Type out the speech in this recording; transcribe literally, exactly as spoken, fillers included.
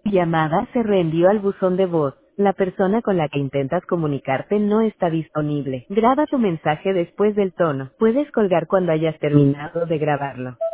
Llamada se reenvió al buzón de voz. La persona con la que intentas comunicarte no está disponible. Graba tu mensaje después del tono. Puedes colgar cuando hayas terminado de grabarlo.